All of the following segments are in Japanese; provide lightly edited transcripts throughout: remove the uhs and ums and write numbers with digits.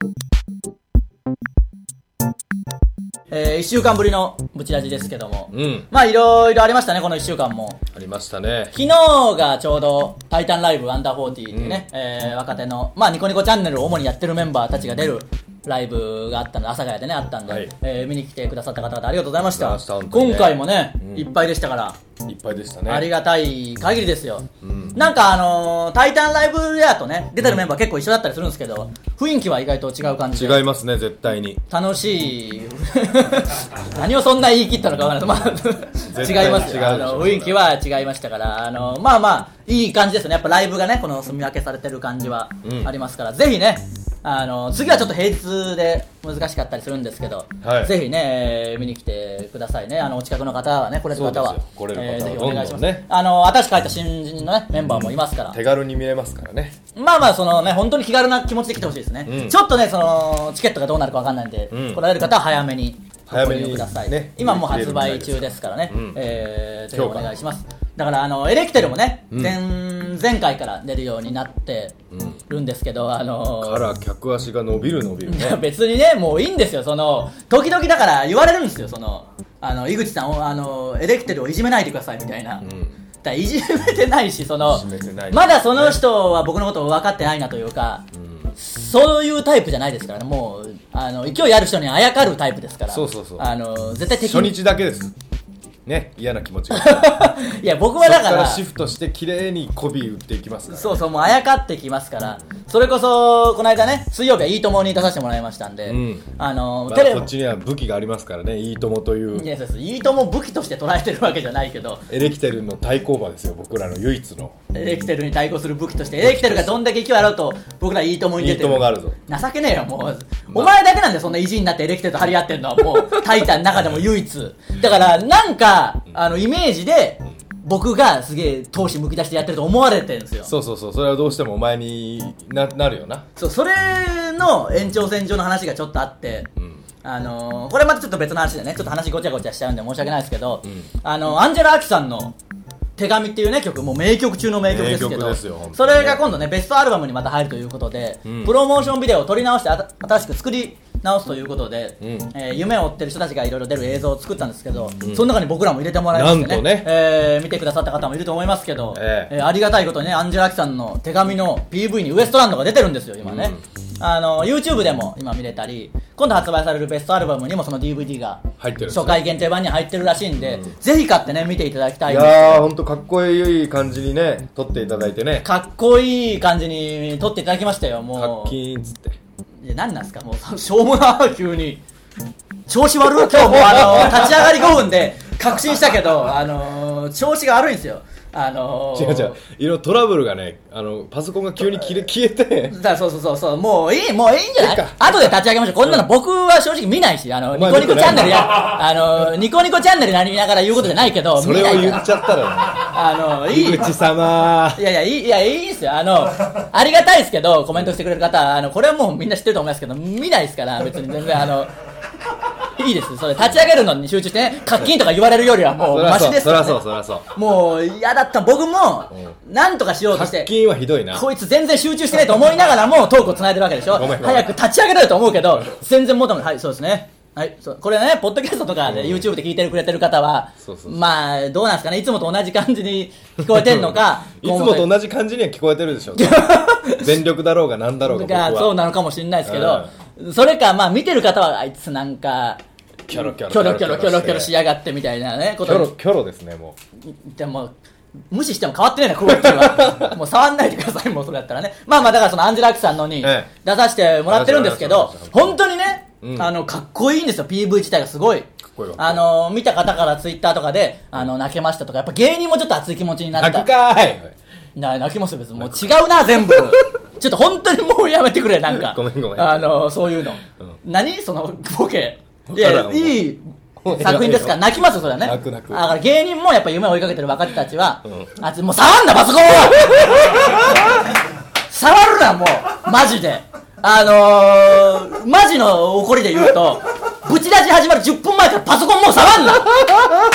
1週間ぶりのブチラジですけども、まあいろいろありましたね、この1週間も。 ありましたね。 昨日がちょうどタイタンライブアンダー40っていうね、若手の、まあニコニコチャンネルを主にやってるメンバーたちが出るライブがあったんで、阿佐ヶ谷でねあったんで、見に来てくださった方々ありがとうございました。今回もね、いっぱいでしたから。 いっぱいでしたね。 ありがたい限りですよ。なんかタイタンライブやとね、出てるメンバー結構一緒だったりするんですけど、雰囲気は意外と違う感じで。 違いますね、絶対に。 楽しい。何をそんな言い切ったのかわからない。まあ、違いますよ。雰囲気は違いましたから、まあまあ、いい感じですね。やっぱライブがね、この住み分けされてる感じはありますから、ぜひね、次はちょっと平日で難しかったりするんですけど、ぜひね、見に来てくださいね。お近くの方はね、来れる方は、ぜひお願いしますね。新しく入った新人のね、メンバーもいますから。 手軽に見れますからね。 まあまあ、そのね、本当に気軽な気持ちで来てほしいですね。ちょっとね、その、チケットがどうなるかわかんないんで、来られる方は早めにご購入ください。今もう発売中ですからね、ぜひお願いします。だからエレキテルもね、前回から出るようになってるんですけど、 から客足が伸びるね。 別にね、もういいんですよ。その時々だから言われるんですよ。その井口さんエレキテルをいじめないでくださいみたいな。だいじめてないし、まだその人は僕のことを分かってないなというか、そういうタイプじゃないですからね。もう勢いある人にあやかるタイプですから。 そう絶対敵初日だけですね、嫌な気持ちがいや僕はだからそこからシフトして綺麗に媚び打っていきますから、ね、 そうもうあやかってきますから。それこそこの間ね、水曜日はいいともに出させてもらいましたんで、 テレビこっちには武器がありますからね、いいともという。 いや、いいとも武器として捉えてるわけじゃないけど、 エレキテルの対抗馬ですよ、僕らの唯一の。 エレキテルに対抗する武器として、エレキテルがどんだけ勢いあろうと僕らいいともに出てる。 いいともがあるぞ。 情けねえよもう、お前だけなんでそんな意地になってエレキテルと張り合ってんのは。もうタイタンの中でも唯一だから、なんかイメージで僕がすげえ闘志むき出してやってると思われてるんですよ。 そうそれはどうしてもお前に なるよな。 それの延長線上の話がちょっとあって、これまたちょっと別の話でね、ちょっと話ごちゃごちゃしちゃうんで申し訳ないですけど、アンジェラ・アキさんの手紙っていうね曲、もう名曲中の名曲ですけど、それが今度ねベストアルバムにまた入るということで、プロモーションビデオを撮り直して新しく作り直すということで、夢を追ってる人たちがいろいろ出る映像を作ったんですけど、その中に僕らも入れてもらいましてね、見てくださった方もいると思いますけど、ありがたいことにね、アンジェラ・アキさんの手紙の PV にウエストランドが出てるんですよ今ね。YouTube でも今見れたり、今度発売されるベストアルバムにもその DVD が初回限定版に入ってるらしいんで、ぜひ買ってね見ていただきたいんですけど。 いやー、ほんとかっこいい感じにね撮っていただいてね、 かっこいい感じに撮っていただきましたよ。もうカッキーンっつって。 いや、何なんすかもう、しょうもな急に調子悪い。今日も立ち上がり5分で確信したけど、調子が悪いんですよ。 違ういろいろトラブルがね、パソコンが急に消えてそうもういいんじゃない。後で立ち上げましょう。こんなの僕は正直見ないし、ニコニコチャンネルニコニコチャンネルやりながら言うことじゃないけど、 それを言っちゃったらね、井口様。 いいんすよ。ありがたいですけど、コメントしてくれる方、これはもうみんな知ってると思いますけど、見ないですから別に全然いいです。それ立ち上げるのに集中してね、カッキンとか言われるよりはもうマシですからね。 そらそうもう嫌だった。僕もなんとかしようとして、 カッキンはひどいな、 こいつ全然集中してないと思いながらもトークを繋いでるわけでしょ。早く立ち上げろよと思うけど、全然元も。はい、そうですね。はい、これね、ポッドキャストとかで YouTube で聞いてくれてる方は、まあどうなんですかね、いつもと同じ感じに聞こえてんのかいつもと同じ感じには聞こえてるでしょ全力だろうがなんだろうが僕はそうなのかもしれないですけど、それかまあ見てる方はあいつなんかキョロしやがってみたいなねこと。キョロですね。もうでも無視しても変わってないな、クオリティはもう触んないでください、もうそれだったらね。まあだからそのアンジェラ・アキさんのに出させてもらってるんですけど、本当にね、かっこいいんですよ。 PV 自体がすごい。見た方からツイッターとかで泣けましたとか、やっぱ芸人もちょっと熱い気持ちになった。 泣くかーい。 泣きますよ別に。もう違うな全部ちょっと本当にもうやめてくれ、なんかごめんそういうの、何そのボケ。いや、いい作品ですから泣きますよ、それはね。だから芸人もやっぱ夢を追いかけてる若手たちは、もう触んなパソコンは触るなもうマジで。マジの怒りで言うと、ブチラジ始まる10分前からパソコンもう触んな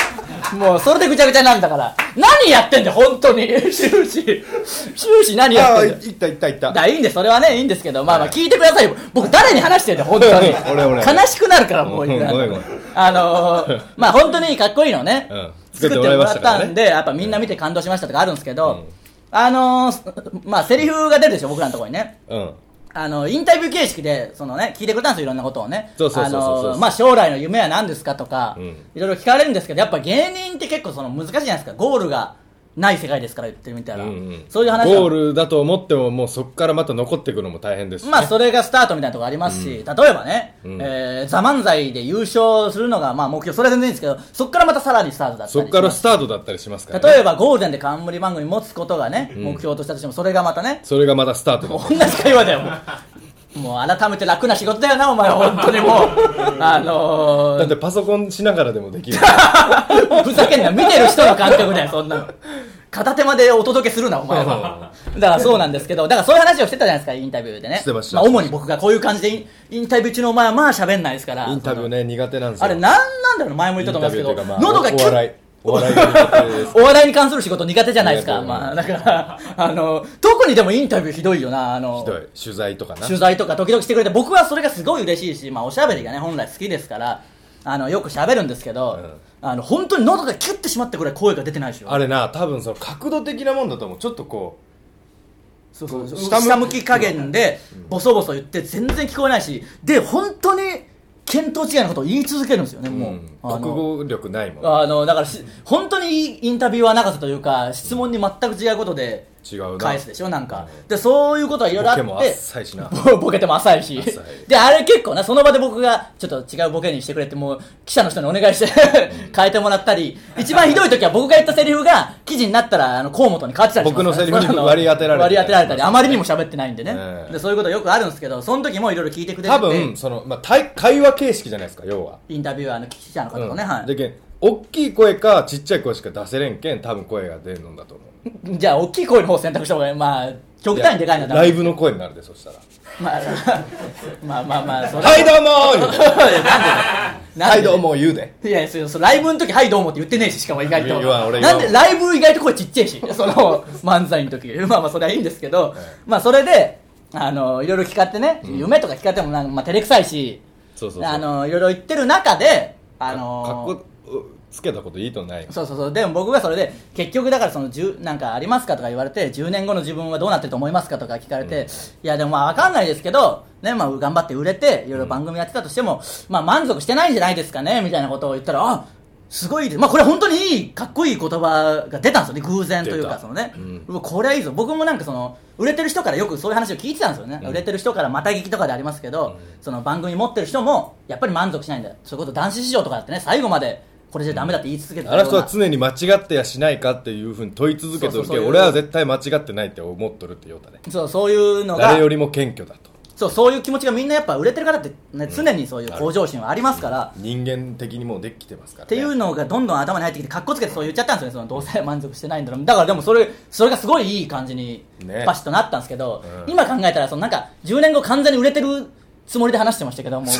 もうそれでぐちゃぐちゃなんだから何やってんだよ本当に終始何やってんだよ。 いったいいんです、それはねいいんですけど、まあまあ聞いてくださいよ。僕誰に話してんだよ本当に俺悲しくなるからもうごめんまあ本当にかっこいいのね、作ってもらったんで、やっぱみんな見て感動しましたとかあるんですけど、まあセリフが出るでしょ僕らのところにね。インタビュー形式でそのね聞いてくれたんですよ、いろんなことをね。まあ将来の夢は何ですかとか、いろいろ聞かれるんですけど、やっぱ芸人って結構その難しいじゃないですか。ゴールがない世界ですから言ってみたら、そういう話ゴールだと思ってももうそこからまた残っていくのも大変ですし、ね、 まあそれがスタートみたいなところありますし、例えばね、ザ・漫才で優勝するのがまあ目標、それは全然いいんですけど、そこからまたさらにスタートだったりします。 そこからスタートだったりしますからね。 例えばゴールデンで冠番組持つことがね、目標としたとしても、それがまたね、 それがまたスタートだ。 同じ会話だよもう改めて楽な仕事だよなお前本当にもうだってパソコンしながらでもできるふざけんな、見てる人の感覚だよそんなの。片手までお届けするなお前はだからそうなんですけど、だからそういう話をしてたじゃないですかインタビューでね。 してました。 まあ主に僕がこういう感じでインタビュー中のお前はまあ喋んないですから。 インタビューね苦手なんですよ。 あれなんだろう、前も言ったと思いますけど、喉がお笑いが苦手です。 お笑いに関する仕事苦手じゃないですか。まあだから特にでもインタビューひどいよな。 ひどい取材とか時々してくれて、僕はそれがすごい嬉しいし、まあおしゃべりがね本来好きですからよく喋るんですけど、本当に喉がキュッてしまってくらい声が出てないでしょ。 あれな、多分その角度的なもんだと思う。ちょっとこうそう下向き加減でボソボソ言って全然聞こえないし、で本当に見当違いのことを言い続けるんですよね。もう国語力ないもん。 だから本当にいいインタビューはなかったというか、質問に全く違うことで返すでしょなんか、でそういうことはいろいろあって、 ボケも浅いしなボケても浅いしであれ結構な、その場で僕がちょっと違うボケにしてくれってもう記者の人にお願いして変えてもらったり、一番ひどい時は僕が言ったセリフが記事になったら河本に変わってたりします、 僕のセリフに割り当てられたり、あまりにも喋ってないんでね、でそういうことよくあるんですけど、その時もいろいろ聞いてくれてて、 多分その、会話形式じゃないですか要は。 インタビュアーの記者の方とね、 でけん大きい声かちっちゃい声しか出せれんけん、多分声が出るのだと思う。 じゃあ大きい声の方を選択した方がまあ極端にでかいのだ。 ライブの声になるで、そしたらまあそれはいどうもーはいどうも言うで。 いやライブの時はいどうもって言ってねえし、しかも意外と俺なんでライブ意外と声ちっちゃいしその漫才の時まあそれはいいんですけど、まあそれでいろいろ聞かれてね、夢とか聞かれてもまあ照れくさいし、いろいろ言ってる中でかっこつけたこといいとない。 そうでも僕がそれで結局だからなんかありますかとか言われて、10年後の自分はどうなってると思いますかとか聞かれて、いやでもまあ分かんないですけどね、まあ頑張って売れていろいろ番組やってたとしても、まあ満足してないんじゃないですかねみたいなことを言ったら、すごい、まあこれ本当にいいかっこいい言葉が出たんですよね、偶然というかそのね、これはいいぞ。僕もなんか売れてる人からよくそういう話を聞いてたんですよね、売れてる人からまた聞きとかでありますけど、その番組持ってる人もやっぱり満足しないんだよ。そういうこと男子市場とかだってね、最後までこれじゃダメだって言い続けてたような、 あの人は常に間違ってやしないかっていうふうに問い続けてるけど、俺は絶対間違ってないって思っとるって言おうたね。 そういうのが誰よりも謙虚だと。 そういう気持ちがみんなやっぱ売れてる方って、ね、常にそういう向上心はありますから、 人間的にもうできてますから、ね、 っていうのがどんどん頭に入ってきて、かっこつけてそう言っちゃったんですよね。どうせ満足してないんだろう。だからでもそれがすごいいい感じにバシッとなったんですけど、今考えたらなんか10年後完全に売れてるつもりで話してましたけども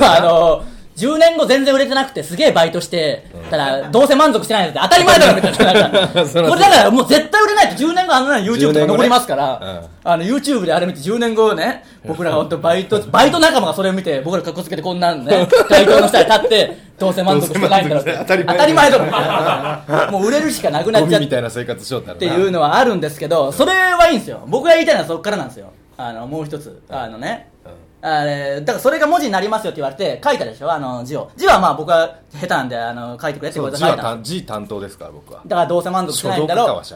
10年後全然売れてなくてすげえバイトしてたら、どうせ満足してないんだって当たり前だろみたいなこれだからもう絶対売れないと。10年後あんなの YouTube とか残りますから、YouTube であれ見て10年後ね、僕らが本当バイト仲間がそれを見て、僕らかっこつけてこんなんね街頭の下に立ってどうせ満足してないんだろって当たり前だろみたいなもう売れるしかなくなっちゃってみたいな生活しようっていうのはあるんですけど、それはいいんですよ。僕が言いたいのはそこからなんですよ。もう一つだからそれが文字になりますよって言われて書いたでしょ、字はまあ僕は下手なんで書いてくれって言われて書いた。 字担当ですから僕は。 だからどうせ満足してないんだろう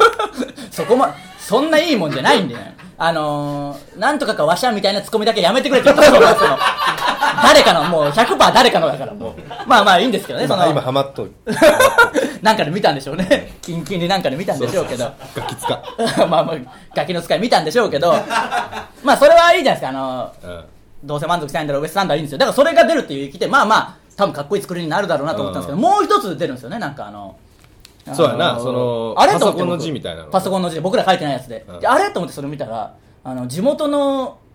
そんないいもんじゃないんでね、なんとかかわしゃみたいなツッコミだけやめてくれって言ったら誰かのもう 100% 誰かのだから、もうまあいいんですけどね。 今ハマっとるなんかで見たんでしょうね、キンキンになんかで見たんでしょうけど、 ガキ使ガキの使い見たんでしょうけどまあそれはいいじゃないですか。どうせ満足したいんだろうウエストランドはいいんですよ。だからそれが出るっていう生きて、まあ多分かっこいい作りになるだろうなと思ったんですけど、もう一つ出るんですよね。なんかそうやな、 あれパソコンの字みたいなの、 パソコンの字僕ら書いてないやつで、あれと思ってそれ見たら、地元の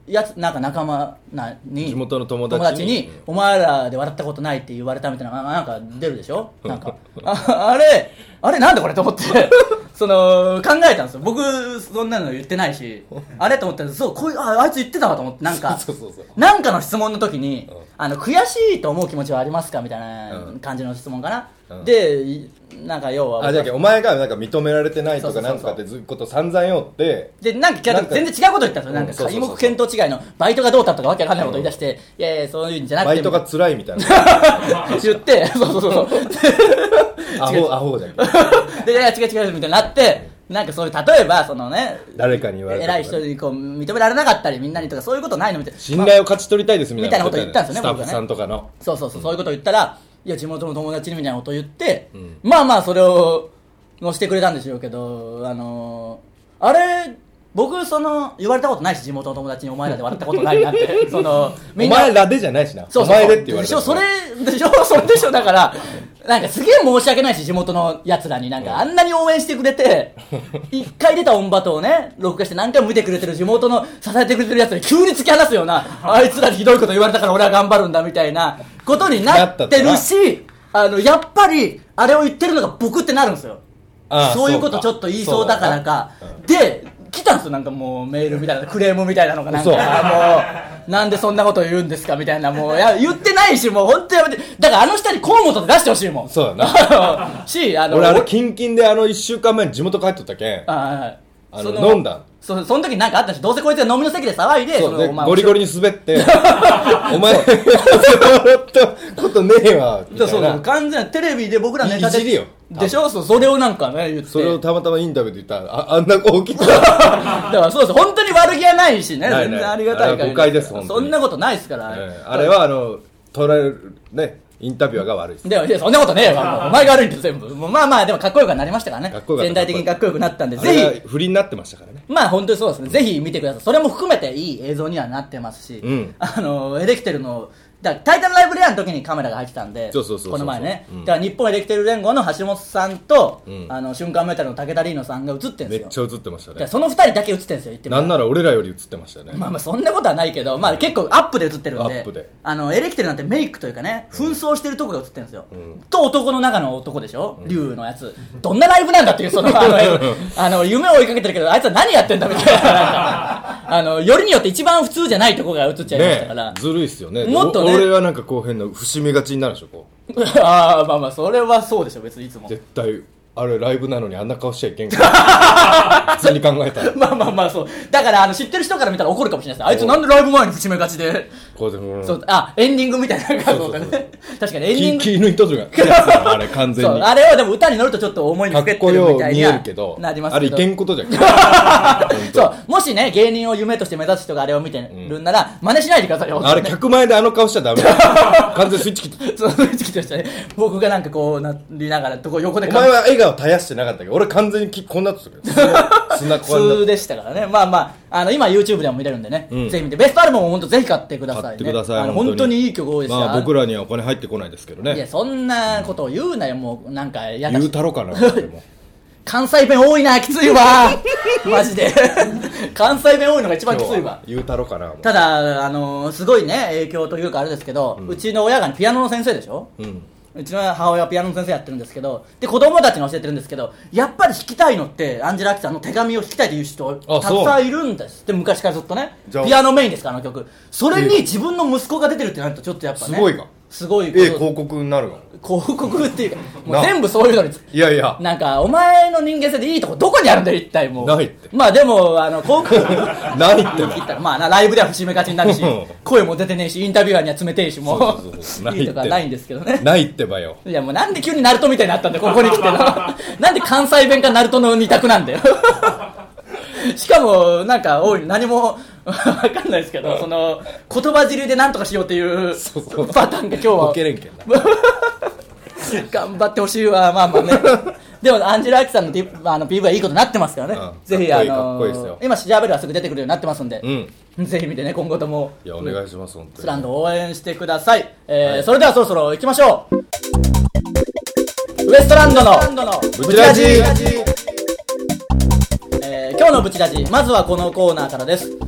やつなんか仲間に地元の友達にお前らで笑ったことないって言われたみたいななんか出るでしょなんかあれなんだこれと思ってその考えたんですよ。僕そんなの言ってないしあれと思ったらそうこういうあいつ言ってたわと思ってなんかなんかの質問の時に悔しいと思う気持ちはありますかみたいな感じの質問かな、でなんか要はじゃあお前がなんか認められてないとかなんかってずっこと散々よってでなんか全然違うこと言ったんですよ。なんか皆目見当違いのバイトがどうだとかわけわかんないこと言い出して、いやいやそういうんじゃなくてバイトが辛いみたいな言ってそうアホじゃんでいや違うみたいになってなんかそういう例えばそのね誰かに言われた偉い人にこう認められなかったりみんなにとかそういうことないのみたいな信頼を勝ち取りたいですみたいなこと言ったんですよねスタッフさんとかのそういうことを言ったらいや地元の友達にみたいなことを言って、まあそれを載せてくれたんでしょうけどあれ僕その言われたことないし地元の友達にお前らで笑ったことないなってそのみんなお前らでじゃないしなお前でって言われたそれでしょだからなんかすげえ申し訳ないし地元のやつらになんかあんなに応援してくれて一回出たオンバトをね録画して何回も見てくれてる地元の支えてくれてるやつに急に突き放すようなあいつらにひどいこと言われたから俺は頑張るんだみたいなことになってるしやっぱりあれを言ってるのが僕ってなるんですよ。そういうことちょっと言いそうだからかで来たんですよ。なんかもうメールみたいなクレームみたいなのがなんかもうなんでそんなこと言うんですかみたいなもう言ってないしもう本当やめてだからあの下に河本で出してほしいもん。 そうだなし俺キンキンで1週間前に地元帰っとったけん飲んだその時なんかあったしどうせこいつが飲みの席で騒いでゴリゴリに滑ってお前笑ったことねえわみたいなそう完全にテレビで僕らネタでいじりよでしょそれをなんかね言ってそれをたまたまインタビューで言ったらあんな大きいだからそうです本当に悪気はないしね全然ありがたいから誤解です本当にそんなことないですからあれは捉えるねインタビュアーが悪いです。 でもいやそんなことねえわお前が悪いんです全部まあでもかっこよくなりましたからね全体的にかっこよくなったんでぜひ不倫になってましたからねまあ本当にそうですねぜひ見てください。それも含めていい映像にはなってますし、エレキテルのだタイタンライブレアの時にカメラが入ってたんでこの前ね、だから日本エレキテル連合の橋本さんと、瞬間メタルの武田リーノさんが映ってるんですよ。 めっちゃ映ってましたね。 その2人だけ映ってるんですよ。言ってなんなら俺らより映ってましたね。 まあそんなことはないけど、結構アップで映ってるんでエレキテルなんてメイクというかね紛争してるとこが映ってるんですよ、と男の中の男でしょ、竜のやつどんなライブなんだっていうその夢を追いかけてるけどあいつは何やってんだみたいなよりによって一番普通じゃないとこが映っちゃいましたから、 ずるいっすよね。 もっとね俺はなんかこう変な節目がちになるでしょこうまあそれはそうでしょ別にいつも絶対あれライブなのにあんな顔しちゃいけんから普通に考えたらまあそうだから知ってる人から見たら怒るかもしれないです。あいつなんでライブ前に節目がちでこうでそうエンディングみたいな感じでね確かにエンディング気抜いとるがあれ完全にあれはでも歌に乗るとちょっと思いにふけってるみたいになりますけどあれいけんことじゃんそうもしね芸人を夢として目指す人があれを見てるんなら真似しないでくださいよ。 あれ客前であの顔しちゃダメ完全スイッチ切ってそうスイッチ切ってましたね。僕がなんかこうなりながら横でお前は笑顔絶やしてなかったけど俺完全にこんなってたけど砂普通でしたからね。まあ今 YouTube でも見れるんでね、ぜひ見てベストアルバムも本当ぜひ買ってくださいね。 買ってください本当にいい曲多いですよ。 僕らにはお金入ってこないですけどね。 いやそんなことを言うなよもうなんかやだし言うたろかな関西弁多いなきついわマジで関西弁多いのが一番きついわ言うたろかな。 ただすごいね影響というかあれですけど、うちの親がピアノの先生でしょ、うちの母親はピアノの先生やってるんですけどで子供たちに教えてるんですけどやっぱり弾きたいのってアンジェラ・アキさんの手紙を弾きたいという人たくさんいるんですで昔からずっとねピアノメインですから曲それに自分の息子が出てるってなるとちょっとやっぱねすごいかすごい広告になるの広告っていうかもう全部そういうのにいやなんかお前の人間性でいいとこどこにあるんだよ一体もうないってまあでも広告ないって言ったらまあライブでは節目がちになるし声も出てねえしインタビュアーには冷てえしもういいとかないんですけどねないってばよ。 いやもうなんで急にナルトみたいになったんだよここに来てのなんで関西弁かナルトの二択なんだよしかもなんか何も分かんないですけどその言葉尻でなんとかしようっていうパターンが今日はボケれんけんな頑張ってほしいわまあねでもアンジェラ・アキさんの PV はいいことになってますからね、ぜひかっこいいですよ。 今調べればすぐ出てくるようになってますんで、ぜひ見てね今後ともいやお願いします本当にスランド応援してください、それではそろそろ行きましょう。ウエストランドのブチラジ今日のブチラジまずはこのコーナーからです。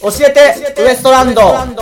教えてウエストランド。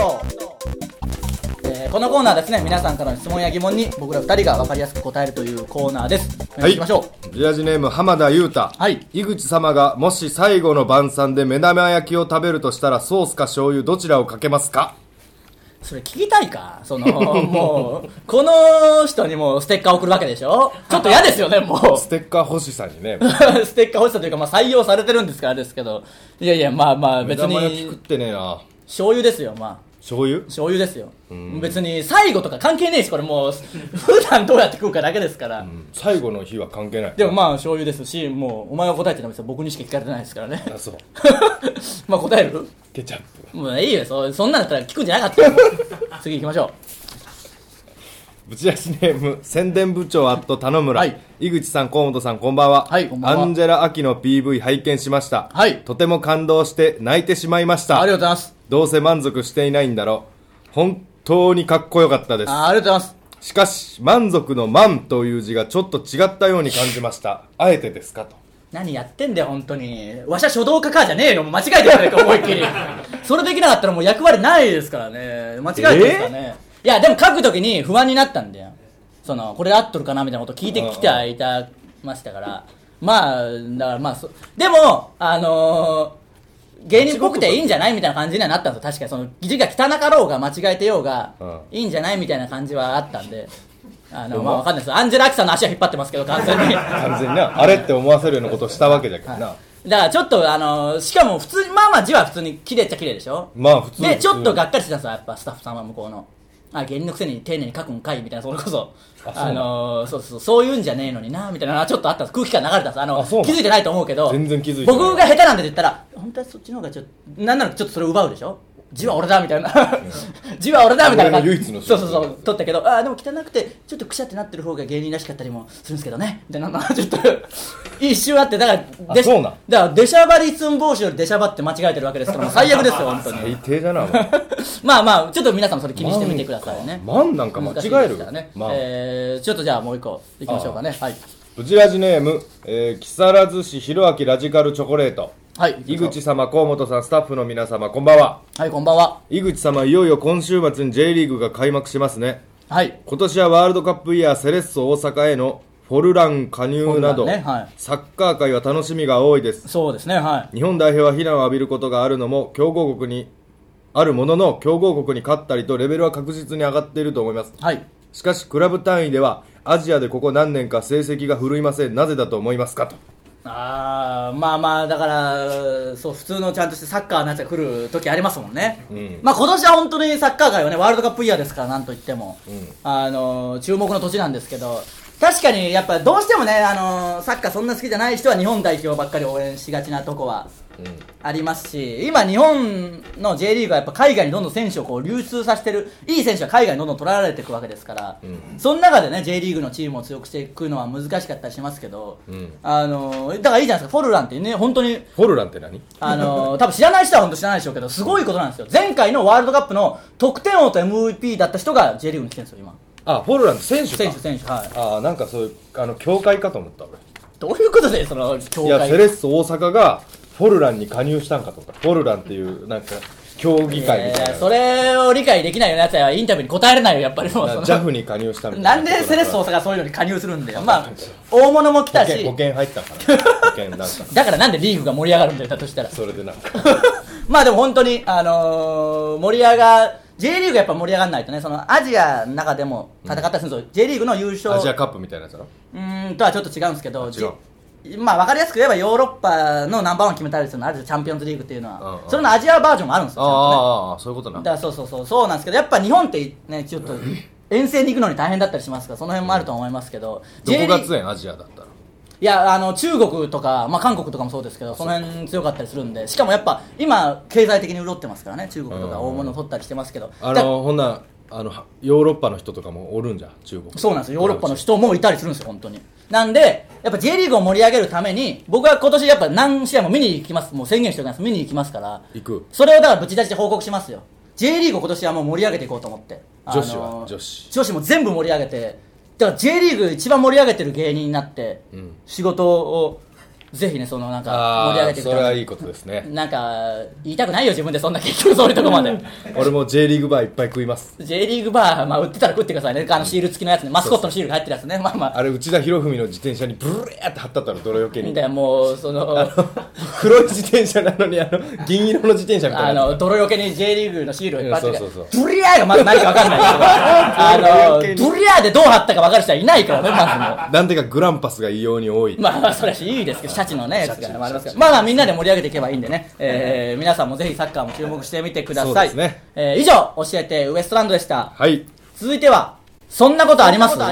このコーナーですね、皆さんからの質問や疑問に僕ら2人が分かりやすく答えるというコーナーです。 はい、 行きましょう。 ジャージネーム浜田裕太、 はい、 井口様がもし最後の晩餐で目玉焼きを食べるとしたらソースか醤油どちらをかけますか？ それ聞きたいか？もうこの人にもステッカー送るわけでしょ。ちょっと嫌ですよね。もうステッカー欲しさにねステッカー欲しさというか、まあ、採用されてるんですからですけど、いやいや、まあまあ別に目玉焼き食ってねえな。 醤油ですよ。まあ醤油ですよ。別に最後とか関係ねえし、これもう普段どうやって食うかだけですから、 最後の日は関係ない。 でもまあ醤油ですし、もうお前が答えてるのは僕にしか聞かれてないですからね。 あ、そうまあ答える？ ケチャップ。 もういいよ、そんなんだったら聞くんじゃなかったよ次行きましょう。 ぶち出しネーム宣伝部長田野村、 はい、 井口さん河本さんこんばんは。 はい、こんばんは。 アンジェラ・アキの PV 拝見しました。 はい、 とても感動して泣いてしまいました。 ありがとうございます。 どうせ満足していないんだろう。本当にかっこよかったです。 ありがとうございます。 しかし満足の満という字がちょっと違ったように感じました。あえてですかと。 何やってんだよ本当に。わしゃ書道家かじゃねえよ。もう間違えてるじゃないか思いっきりそれできなかったらもう役割ないですからね。間違えてるんですかね。いやでも書くときに不安になったんだよ。これで合っとるかなみたいなこと聞いてきてはいたましたから、まあだからまあでも芸人っぽくていいんじゃないみたいな感じにはなったんですよ。確かに字が汚かろうが間違えてようがいいんじゃないみたいな感じはあったんで、まあわかんないです。アンジェラ・アキさんの足は引っ張ってますけど完全に完全にな、あれって思わせるようなことをしたわけだけどな、 はい、だからちょっとしかも普通にまあまあ字は普通に綺麗っちゃ綺麗でしょ。 まあ普通でちょっとがっかりしてたんですよやっぱスタッフさんは向こうの。芸人のくせに丁寧に書くんかいみたいな、それこそそういうんじゃねえのになみたいなちょっとあったんです。空気感流れたんです。気づいてないと思うけど、 全然気づいてない。 僕が下手なんでって言ったら本当はそっちの方がちょっとなんならちょっとそれを奪うでしょ。字は俺だみたいな字は俺だみたいな唯一のそう取ったけど、でも汚くてちょっとくしゃってなってる方が芸人らしかったりもするんですけどねみたいなちょっと一瞬あって、だからそうなんだからデシャバリツン帽子よりデシャバって間違えてるわけですからもう最悪ですよ本当に。 最低だなまあまあちょっと皆さんそれ気にしてみてくださいね。 万なんか間違えるね、ちょっとじゃあもう一個いきましょうかね。はい、 ブチラジネーム、木更津市ひろあきラジカルチョコレート。 はい、 井口様、河本さん、スタッフの皆様こんばんは。 はい、こんばんは。 井口様、いよいよ今週末に J リーグが開幕しますね。 はい、 今年はワールドカップイヤーセレッソ大阪へのフォルラン加入など、 ね、はい、 サッカー界は楽しみが多いです。 そうですね、はい、 日本代表は非難を浴びることがあるのも強豪国にあるものの、強豪国に勝ったりとレベルは確実に上がっていると思います。 はい、 しかしクラブ単位ではアジアでここ何年か成績が振るいません。なぜだと思いますかと。 まあまあだからそう普通のちゃんとしてサッカーのやつが来る時ありますもんね。まあ今年は本当にサッカー界はねワールドカップイヤーですからなんといっても、注目の年なんですけど、確かにやっぱどうしてもねサッカーそんな好きじゃない人は日本代表ばっかり応援しがちなとこはありますし、今日本の J リーグはやっぱ海外にどんどん選手をこう流出させてる、いい選手は海外にどんどん取られていくわけですから、その中でね J リーグのチームを強くしていくのは難しかったりしますけど、だからいいじゃないですか。フォルランってね本当にフォルランって何多分知らない人は本当知らないでしょうけどすごいことなんですよ。前回のワールドカップの得点王と MVP だった人が J リーグに来てるんですよ今。 フォルランって選手か。 選手はい。 なんかそういう協会かと思った俺。 どういうことでその協会。 いやセレッソ大阪がフォルランに加入したんかとか。フォルランっていうなんか競技会みたいな、 それを理解できないようなやつはインタビューに答えれないよやっぱり。もうジャフに加入したみたいな。 なんでセレッソ大阪がそういうのに加入するんだよ。まあ大物も来たし保険入ったから保険なんかだからなんでリーグが盛り上がるんだよだとしたら。 それでなんかまあでも本当に盛り上がJ リーグやっぱ盛り上がらないとね、そのアジアの中でも戦ったりするんですよ、J リーグの優勝アジアカップみたいなやつだろ。 とはちょっと違うんですけど、まあ分かりやすく言えばヨーロッパのナンバーワン決めたりするのあるんですよ、チャンピオンズリーグっていうのは。それのアジアバージョンもあるんですよ。 そういうことな。 だからそうなんですけど、やっぱ日本ってねちょっと遠征に行くのに大変だったりしますから、その辺もあると思いますけど。 どこが強いんアジアだったら。 いや中国とか、韓国とかもそうですけど、その辺強かったりするんで、しかもやっぱ今経済的に潤ってますからね、中国とか大物を取ったりしてますけど、 ほんなヨーロッパの人とかもおるんじゃん中国。 そうなんですよ、ヨーロッパの人もいたりするんですよ本当に。なんでやっぱ J リーグを盛り上げるために僕は今年やっぱ何試合も見に行きます。もう宣言しておきます。見に行きますから。 行く。 それをだからぶち出しで報告しますよ。 J リーグを今年はもう盛り上げていこうと思って、女子も全部盛り上げて、だから J リーグ一番盛り上げてる芸人になって、仕事をぜひねそのなんか盛り上げていくそれはいいことですね。 なんか言いたくないよ自分でそんな結局そういうとこまで俺も J リーグバーいっぱい食います。 J リーグバー、まあ、売ってたら食ってくださいね。シール付きのやつね、マスコットのシールが入ってるやつね。まあまああれ内田博文の自転車にブルーって貼ったったら泥よけにでもうその黒い自転車なのに銀色の自転車みたいな泥よけに J リーグのシールをいっぱい貼ってそうそうそうブリアーがまず何か分かんないけどブリアーでどう貼ったか分かる人はいないからねまずもなんていうかグランパスが異様に多い。 まあそれはいいですけどシャチのねやつがありますからまあみんなで盛り上げていけばいいんでね、皆さんもぜひサッカーも注目してみてください。 そうですね。 以上教えてウエストランドでした。 はい。 続いてはそんなことあります？こ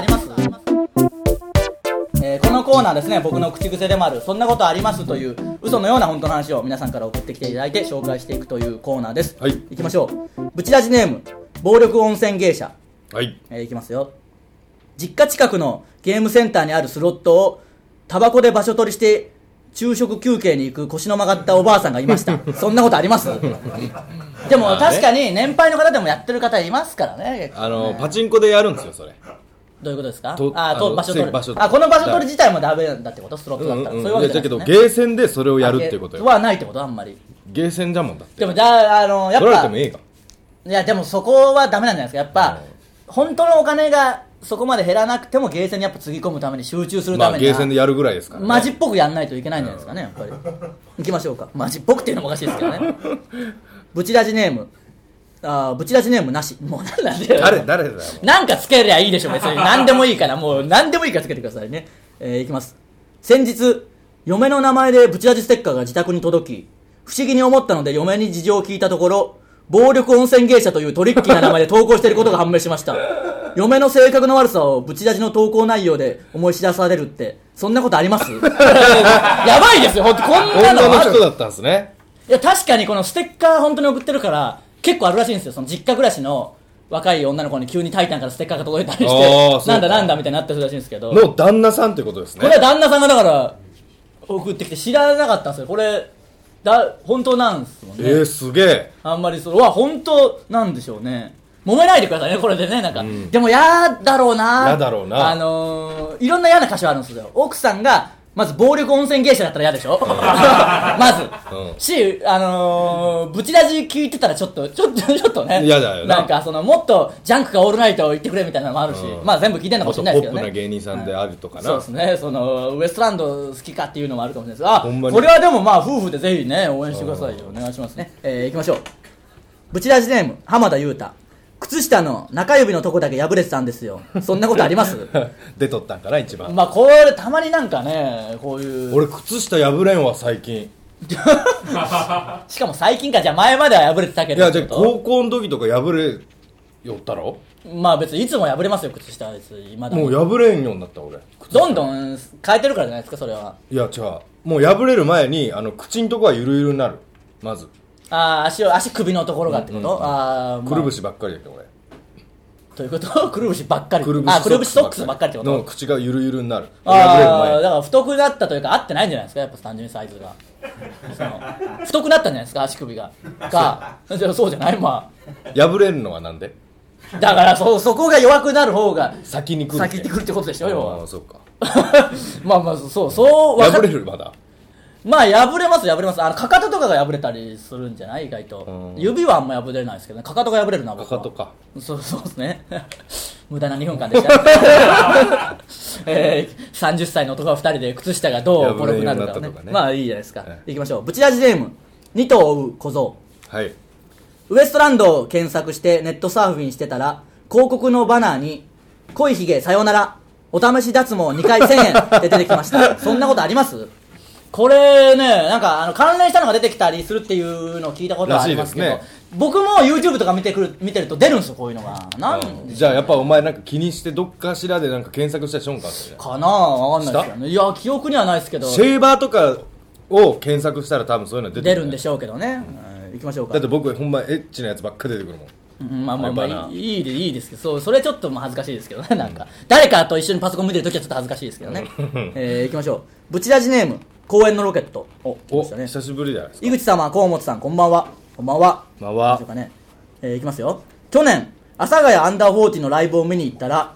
のコーナーですね、僕の口癖でもあるそんなことありますという嘘のような本当の話を皆さんから送ってきていただいて紹介していくというコーナーです。 はい。 行きましょう。ブチラジネーム暴力温泉芸者。 はい。 いきますよ。実家近くのゲームセンターにあるスロットをタバコで場所取りして昼食休憩に行く腰の曲がったおばあさんがいましたそんなことあります？でも確かに年配の方でもやってる方いますからね。 パチンコでやるんですよそれ。 どういうことですか？ 場所取り。 この場所取り自体もダメだってこと？スロットだったら、そういうわけじゃないですね。 だけどゲーセンでそれをやるっていうことよ。 はないってこと？あんまりゲーセンじゃもんだって。 でもやっぱ取られてもいいか。 いやでもそこはダメなんじゃないですか。やっぱ本当のお金がそこまで減らなくてもゲーセンにやっぱつぎ込むために集中するためにゲーセンでやるぐらいですからね。 マジっぽくやんないといけないんじゃないですかねやっぱり。行きましょうか。マジっぽくっていうのもおかしいですけどね。ブチラジネームブチラジネームなし。もうなんで誰だよ。 なんかつけりゃいいでしょ別に。何でもいいからもう何でもいいからつけてくださいね。いきます。先日嫁の名前でブチラジステッカーが自宅に届き不思議に思ったので嫁に事情を聞いたところ暴力温泉芸者というトリッキーな名前で投稿していることが判明しました。嫁の性格の悪さをブチラジの投稿内容で思い知らされるってそんなことあります？やばいですよ本当こんなの女の人だったんですね。 いや確かにこのステッカー本当に送ってるから結構あるらしいんですよ。その実家暮らしの若い女の子に急にタイタンからステッカーが届いたりしてなんだみたいになってるらしいんですけどの旦那さんってことですね。 これは旦那さんがだから送ってきて知らなかったんですよ。これ本当なんですもんね。 すげえ。 あんまり本当なんでしょうね。揉めないでくださいねこれでねなんか、でも嫌だろうな。 嫌だろうな。 いろんな嫌な箇所あるんですよ。奥さんがまず暴力温泉芸者だったら嫌でしょまず、しブチラジ聞いてたらちょっとね嫌だよな。 なんかもっとジャンクかオールナイト言ってくれみたいなのもあるし、まあ全部聞いてんのかもしれないですけどね。 ポップな芸人さんであるとかな、 そうですね。ウエストランド好きかっていうのもあるかもしれないです。これはでもまあ夫婦でぜひね応援してくださいよ。お願いしますね。行きましょう。ブチラジネーム浜田裕太。靴下の中指のとこだけ破れてたんですよ。そんなことあります？ 出とったんかな一番。 まあこれたまになんかねこういう俺靴下破れんわ最近しかも最近か。じゃあ前までは破れてたけど。 いやじゃあ高校の時とか破れよったろ。 まあ別にいつも破れますよ靴下は。今だもう破れんようになった俺。 どんどん変えてるからじゃないですかそれは。 いや違う、もう破れる前に口のとこはゆるゆるになる。まず足首のところがってこと？ くるぶしばっかりだけど俺。 ということくるぶしばっかり。くるぶしソックスばっかりってことの口がゆるゆるになる。 破れる前だから太くなったというか合ってないんじゃないですかやっぱ単純にサイズが太くなったんじゃないですか足首がそうじゃない。まあ破れるのはなんでだからそこが弱くなる方が先に来るってことでしょ要は。 そうかまあそう破れる。まだまあ破れますかかととかが破れたりするんじゃない意外と。指はあんま破れないですけどね。かかとが破れるのは僕は。 かかとかそうですね無駄な2分間でした30歳の男が2人で靴下がどうボロくなるかをね。まあいいじゃないですか。いきましょう。ブチラジネーム2頭追う小僧。 はい。 ウエストランドを検索してネットサーフィンしてたら広告のバナーに濃いひげさよならお試し脱毛2回1000円って出てきましたそんなことあります？これねなんか関連したのが出てきたりするっていうのを聞いたことはありますけど、僕も YouTube とか見てると出るんですよこういうのが。なんでじゃあやっぱお前なんか気にしてどっかしらでなんか検索したりしょんかかなわかんないですけどね。いや記憶にはないですけどシェーバーとかを検索したら多分そういうの出るんでしょうけどね。行きましょうか。 だって僕ほんまエッチなやつばっか出てくるもん。 まあいいですけどそれちょっと恥ずかしいですけどね。なんか誰かと一緒にパソコン見てるときはちょっと恥ずかしいですけどね行きましょう。ブチラジネーム公園のロケット。来ましたね。 久しぶりじゃないですか。 井口様河本さんこんばんは。こんばんは。 こんばんは。 いきますよ。去年阿佐ヶ谷アンダー40のライブを見に行ったら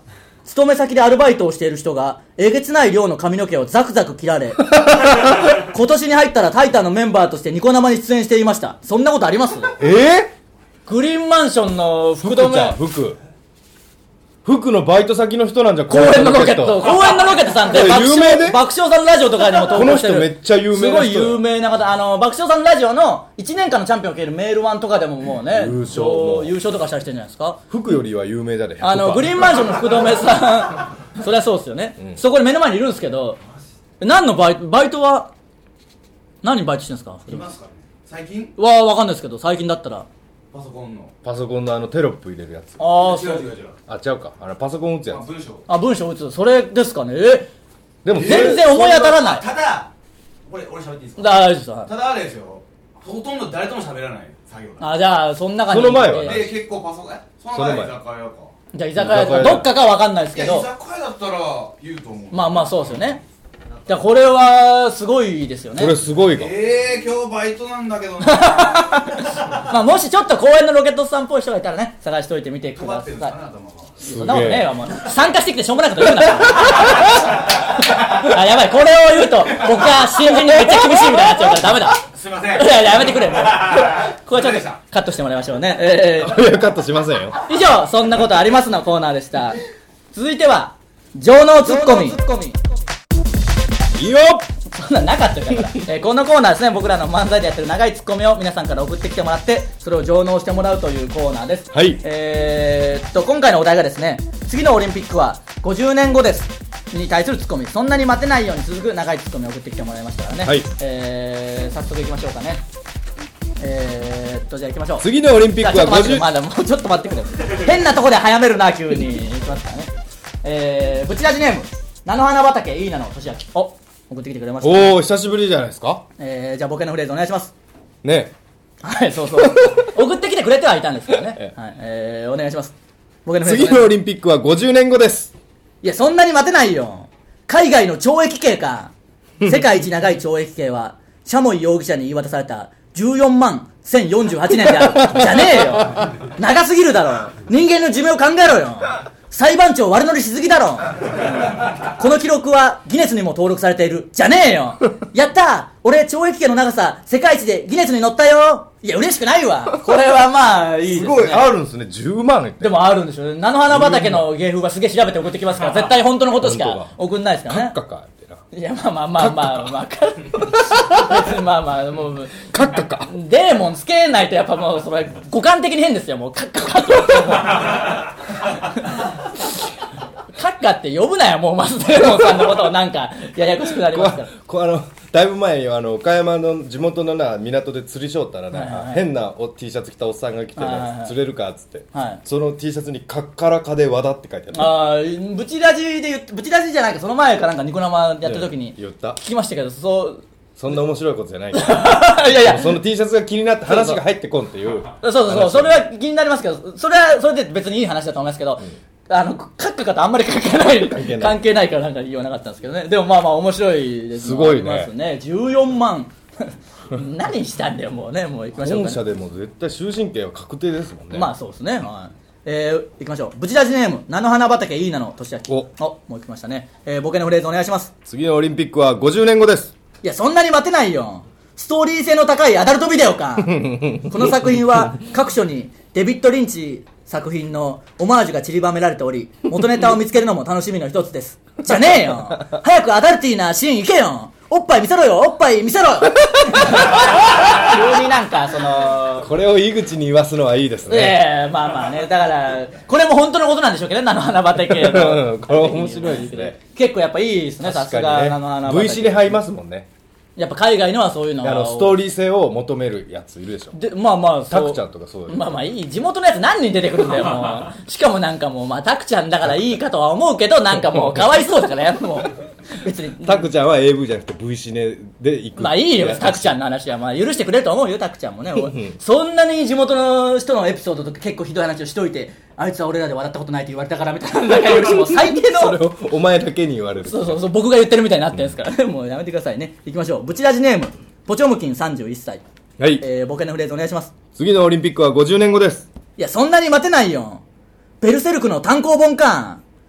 勤め先でアルバイトをしている人がえげつない量の髪の毛をザクザク切られ今年に入ったらタイタンのメンバーとしてニコ生に出演していました。そんなことあります？グリーンマンションの福留服のバイト先の人なんじゃ。 公園のロケットさんって有名で爆笑さんのラジオとかにも投稿してる。 この人めっちゃ有名な人。 すごい有名な方。爆笑さんのラジオの1年間のチャンピオンを受けるメールワンとかでももうね優勝とかしたりしてるんじゃないですか。 服よりは有名だね。 グリーンマンションの福留さんそりゃそうですよね、そこに目の前にいるんですけど、何のバイトは何バイトしてるんですか？ いますかね最近は分かんないですけど、最近だったらパソコンのテロップ入れるやつ。 違う違うか。パソコン打つやつ。 文章打つ。それですかね。 でも全然思い当たらない。 ただ俺喋っていいですか？ 大丈夫です。 ただあれですよ、ほとんど誰とも喋らない作業。 じゃあその中にその前はで結構パソコンその前居酒屋か。 じゃあ居酒屋どっかか分かんないですけど、 居酒屋だったら言うと思う。 まあそうですよね。じゃあこれはすごいですよね。 これすごいか。 今日バイトなんだけどなもしちょっと公園のロケットさんっぽい人がいたらね、探しといてみてください。そんなことねえわ、もう参加してきてしょうもないこと言うなやばい、これを言うと僕は新人にめっちゃ厳しいみたいになっちゃうからダメだ。 すいません。 やめてくれ。これちょっとカットしてもらいましょうね。 カットしませんよ。 以上、そんなことありますのコーナーでした。続いては情能ツッコミ。 いいよ。 そんなんなかったよだから、このコーナーですね、僕らの漫才でやってる長いツッコミを皆さんから送ってきてもらって、それを上納してもらうというコーナーです。 はい。 今回のお題がですね、次のオリンピックは50年後ですに対するツッコミ、そんなに待てないように続く長いツッコミを送ってきてもらいましたからね。 はい。 早速いきましょうかね。じゃあ行きましょう。 次のオリンピックは50。 まだもうちょっと待ってくれ。変なとこで早めるな、急に。いきますからね。ブチラジネーム菜の花畑いいなのとしあき。送ってきてくれました、 おお、久しぶりじゃないですか。 じゃあボケのフレーズお願いしますね。 はい、そう送ってきてくれてはいたんですけどねはい、お願いします。ボケのフレーズ。 次のオリンピックは50年後です。 いや、そんなに待てないよ。海外の懲役刑か。世界一長い懲役刑はシャモイ容疑者に言い渡された14万1048年であるじゃねえよ。長すぎるだろ。人間の寿命を考えろよ。裁判長悪乗りしすぎだろ。この記録はギネスにも登録されているじゃねえよ。やったー、俺懲役刑の長さ世界一でギネスに載ったよ。いや、嬉しくないわ。これはまあいいですね。 すごいあるんですね。10万でもあるんでしょ。菜の花畑の芸風はすげえ調べて送ってきますから、絶対本当のことしか送んないですからね。 カッカかってな。 いや、まあ別にまあもうカッカかデーモンつけないとやっぱもうそれ五感的に変ですよ。もうカッカカッカって呼ぶなよ、もうまずデーモンさんのことをなんかややこしくなりますから。 だいぶ前に岡山の地元の港で釣りしょったらね、変なT シャツ着たおっさんが来てね、釣れるかっつって、その T シャツにカッカラカで和田って書いてある。 ブチラジじゃないか、その前かなんかニコ生やってる時に聞きましたけど、 そんな面白いことじゃないけどいやいや、 その T シャツが気になって話が入ってこんっていう。 そうそれは気になりますけど、それで別にいい話だと思いますけど、カッカかとあんまり関係ないからなんか言わなかったんですけどね。でもまあ面白いです。 すごいね。 14万何したんだよ。もう行きましょうかね。 本社でも絶対終身刑は確定ですもんね。 まあそうですね。行きましょう。ブチラジネーム菜の花畑いいなのとしあき。もう来ましたね。ボケのフレーズお願いします。 次のオリンピックは50年後です。 いや、そんなに待てないよ。ストーリー性の高いアダルトビデオか。この作品は各所にデビッド・リンチ作品のオマージュが散りばめられており、元ネタを見つけるのも楽しみの一つです。じゃねえよ。早くアダルティーなシーン行けよ。おっぱい見せろよ、おっぱい見せろよ。急になんかこれを井口に言わすのはいいですね。 まあね、だからこれも本当のことなんでしょうけどね、菜の花畑のこれ面白いですね。 結構やっぱいいですね、さすが菜の花畑。 V シネ入りますもんね。 やっぱ海外のはそういうのストーリー性を求めるやついるでしょ。 でまあタクちゃんとかそういう。 まあいい、地元のやつ何人出てくるんだよもう。しかもなんかもうタクちゃんだからいいかとは思うけど、なんかもうかわいそうだからやもう別にタクちゃんは AV じゃなくて V シネで行く。 まあいいよ、タクちゃんの話は許してくれると思うよ、タクちゃんもね。そんなに地元の人のエピソードとか結構ひどい話をしといて、あいつは俺らで笑ったことないって言われたからみたいな、仲良しもう最低のそれをお前だけに言われる。 そう僕が言ってるみたいになってるんですからもうやめてくださいね。行きましょう。ブチラジネームポチョムキン31歳。 はい、 ボケのフレーズお願いします。 次のオリンピックは50年後です。 いや、そんなに待てないよ。ベルセルクの単行本か。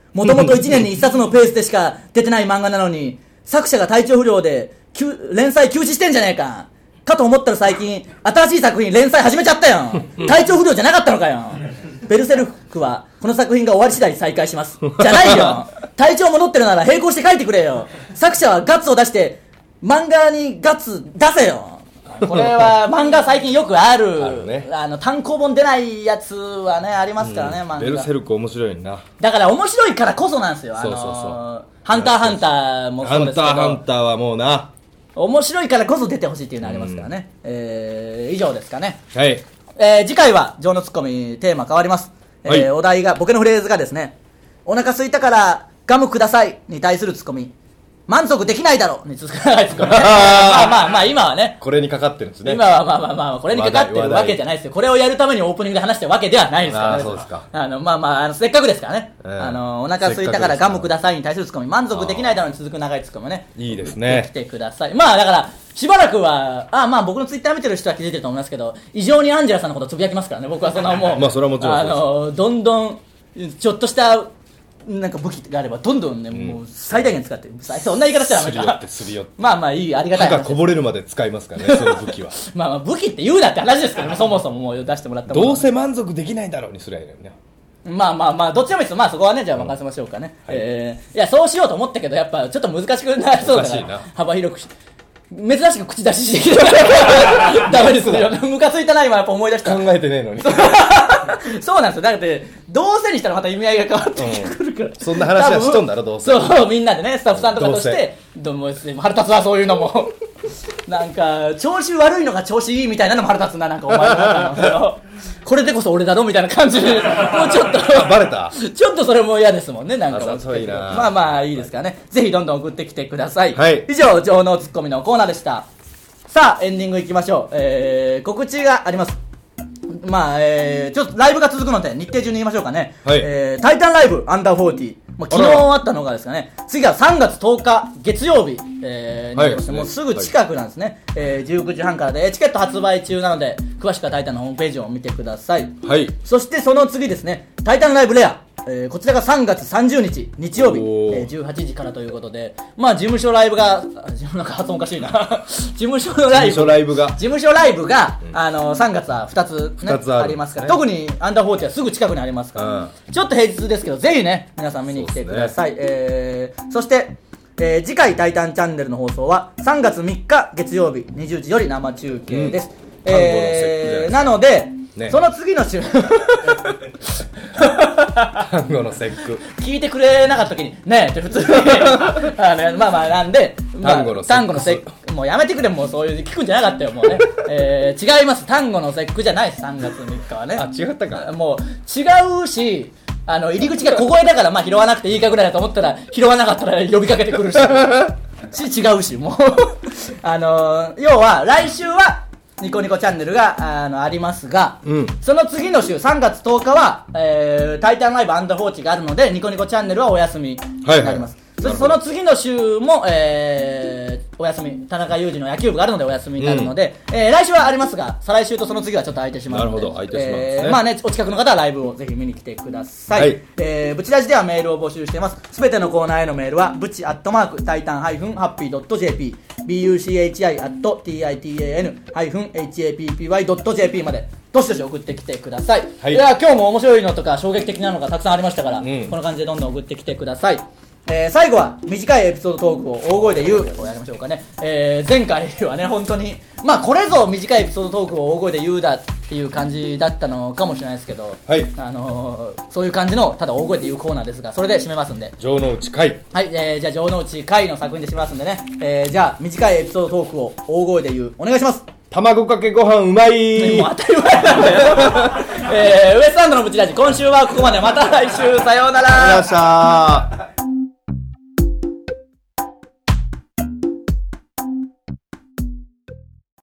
もともと1年に1冊のペースでしか出てない漫画なのに作者が体調不良で連載休止してんじゃねえかと思ったら最近新しい作品連載始めちゃったよ体調不良じゃなかったのかよベルセルクはこの作品が終わり次第再開しますじゃないよ体調戻ってるなら並行して書いてくれよ作者はガッツを出して漫画にガッツ出せよこれは漫画最近よくあるね、単行本出ないやつはねありますからね、漫画ベルセルク面白いな。 だから面白いからこそなんですよ。 ハンターハンターもそうですけど、 ハンターハンターはもうな面白いからこそ出てほしいっていうのありますからね、以上ですかね。 はい、 次回は情のツッコミテーマ変わります、お題がボケのフレーズがですね、お腹空いたからガムくださいに対するツッコミ、満足できないだろに続かないですからねまあ今はねこれにかかってるんですね。 今はまあこれにかかってるわけじゃないですよ。これをやるためにオープニングで話してるわけではないですからね。 そうですか。 せっかくですからね、お腹空いたからガムくださいに対するツッコミ、満足できないだろに続く長いツッコミね、 いいですね、 来てください。まあだからしばらくは僕のツイッター見てる人は気づいてると思いますけど、異常にアンジェラさんのことつぶやきますからね。僕はそのもうまあそれはもちろんそうです。 どんどんちょっとしたなんか武器があればどんどんね、もう最大限使ってそんな言い方しちゃダメか。 すり寄ってまあいい、ありがたい話。 歯がこぼれるまで使いますからねその武器はまあ武器って言うなって話ですからねそもそももう出してもらったものどうせ満足できないだろうにすりゃいいのにね。 まあどっちでもいいです。そこはねじゃあ任せましょうかね、いやそうしようと思ったけどやっぱちょっと難しくなりそうだから幅広く珍しく口出ししてきてダメですよ。ムカついたな今やっぱ思い出した。 考えてねえのにそうなんですよ。だってどうせにしたらまた意味合いが変わってくるから、 そんな話はしとんだろどうせ。 そうみんなでねスタッフさんとかとしてどうも腹立つわそういうのもなんか調子悪いのが調子いいみたいなのも腹立つな、なんかお前の中のこれでこそ俺だろみたいな感じでもうちょっとバレたちょっとそれも嫌ですもんね。なんかそういいな。 まあいいですからね、ぜひどんどん送ってきてください、 はい、 以上情能ツッコミのコーナーでした。さあエンディングいきましょう。告知があります。ちょっとライブが続くので日程順に言いましょうかね、 はい、 タイタンライブアンダー40、昨日あったのがですかね、次は3月10日月曜日、になりますね。もうすぐ近くなんですね、19時半からでチケット発売中なので詳しくはタイタンのホームページを見てください、 はい、 そしてその次ですね、タイタンライブレア、こちらが3月30日日曜日、18時からということで、事務所ライブがなんか発音おかしいな事務所ライブが3月は2つ、ありますから、特にアンダー40はすぐ近くにありますから、ちょっと平日ですけどぜひね皆さん見に来てください、そして、次回タイタンチャンネルの放送は3月3日月曜日20時より生中継です、なので、その次の週単語の節句聞いてくれなかった時にねって普通になんで、単語の節句もうやめてくれ、もうそういう聞くんじゃなかったよもうね、違います、単語の節句じゃないです、3月3日はね。 違ったか、 もう違うし、入り口が小声だから拾わなくていいかぐらいだと思ったら拾わなかったら呼びかけてくるし違うし、もう要は来週はニコニコチャンネルがありますが、その次の週3月10日は、タイタンライブアンダー40があるのでニコニコチャンネルはお休みになります、そしてその次の週も、お休み、田中裕二の野球部があるのでお休みになるので、来週はありますが再来週とその次はちょっと空いてしまうので、 なるほど、空いてしまうんですね。 お近くの方はライブをぜひ見に来てください、ブチラジではメールを募集しています。すべてのコーナーへのメールはブチ@titan-happy.jp buchi@titan-happy.jp までどしどし送ってきてください、では今日も面白いのとか衝撃的なのがたくさんありましたから、この感じでどんどん送ってきてください。最後は短いエピソードトークを大声で言うをやりましょうかね。前回はね本当にこれぞ短いエピソードトークを大声で言うだっていう感じだったのかもしれないですけど、そういう感じのただ大声で言うコーナーですが、それで締めますんで、 城之内海、 はい、じゃあ城之内海の作品で締めますんでね、じゃあ短いエピソードトークを大声で言うお願いします。 卵かけご飯うまい。 もう当たり前なんだよウエストランドのブチラジ、今週はここまで。また来週、さようなら。 ありがとうございました。